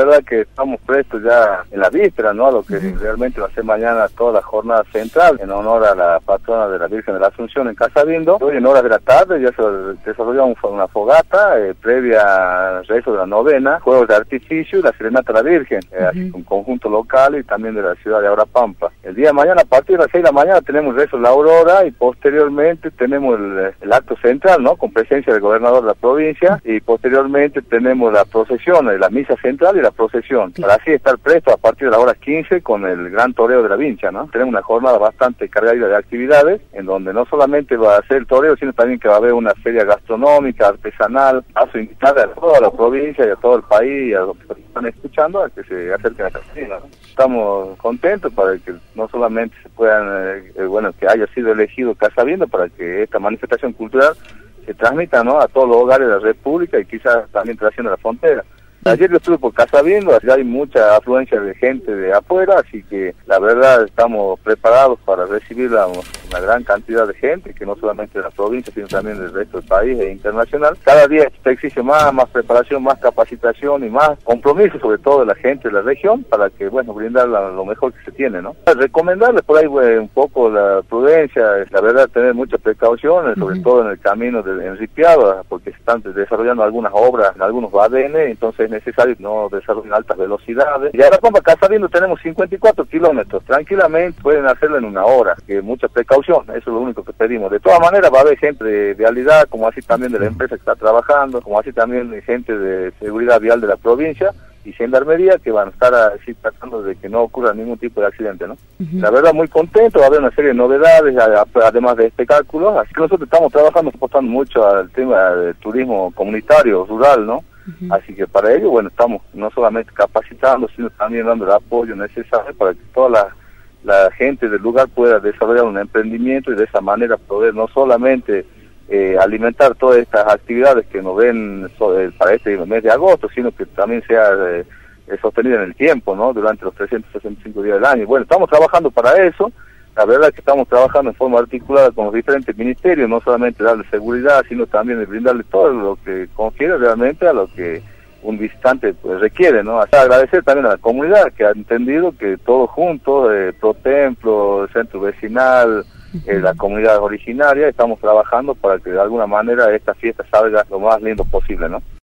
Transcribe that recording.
verdad que estamos prestos ya en la víspera, ¿no? A lo que realmente va a ser mañana toda la jornada central en honor a la patrona de la Virgen de la Asunción en Casabindo. Hoy en horas de la tarde ya se desarrolla una fogata previa al rezo de la novena, juegos de artificio y la serenata a la Virgen, así con conjunto local y también de la ciudad de Aurapampa. El día de mañana, a partir de las 6 de la mañana, tenemos el rezo de la aurora y posteriormente tenemos el acto central, ¿no? Con presencia del gobernador de la provincia, y posteriormente tenemos la procesión, la misa central y la procesión, para así estar presto a partir de las horas 15 con el gran toreo de la Vincha, ¿no? Tenemos una jornada bastante cargada de actividades, en donde no solamente va a ser el toreo, sino también que va a haber una feria gastronómica, artesanal, a su invitada a toda la provincia y a todo el país, y a los que están escuchando, a que se acerquen a Casabino, ¿no? Estamos contentos para que no solamente se puedan, que haya sido elegido Casabindo, para que esta manifestación cultural se transmita, ¿no? A todos los hogares de la República y quizás también trascienda la frontera. Ayer yo estuve por Casabindo, allá hay mucha afluencia de gente de afuera, así que la verdad estamos preparados para recibir una gran cantidad de gente, que no solamente de la provincia, sino también del resto del país e internacional. Cada día se exige más preparación, más capacitación y más compromiso, sobre todo de la gente de la región, para que, brindar lo mejor que se tiene, ¿no? Recomendarles por ahí un poco la prudencia, la verdad tener muchas precauciones, sobre todo en el camino de Enripiado, porque se están desarrollando algunas obras en algunos badenes, entonces es necesario no desarrollar altas velocidades. Y ahora como Casabindo tenemos 54 kilómetros, tranquilamente pueden hacerlo en una hora, que mucha precaución, eso es lo único que pedimos. De todas maneras va a haber gente de vialidad, como así también de la empresa que está trabajando, como así también gente de seguridad vial de la provincia y gendarmería, que van a estar así tratando de que no ocurra ningún tipo de accidente, ¿no? La verdad muy contento, va a haber una serie de novedades, además de espectáculos, así que nosotros estamos trabajando, apostando mucho al tema del turismo comunitario, rural, ¿no? Así que para ello, estamos no solamente capacitando, sino también dando el apoyo necesario para que toda la gente del lugar pueda desarrollar un emprendimiento y de esa manera poder no solamente alimentar todas estas actividades que nos ven para este mes de agosto, sino que también sea sostenida en el tiempo, ¿no? Durante los 365 días del año. Bueno, estamos trabajando para eso. La verdad es que estamos trabajando en forma articulada con los diferentes ministerios, no solamente darle seguridad, sino también de brindarle todo lo que confiere realmente a lo que un visitante requiere, ¿no? Hasta agradecer también a la comunidad que ha entendido que todos juntos, ProTemplo, el centro vecinal, la comunidad originaria, estamos trabajando para que de alguna manera esta fiesta salga lo más lindo posible, ¿no?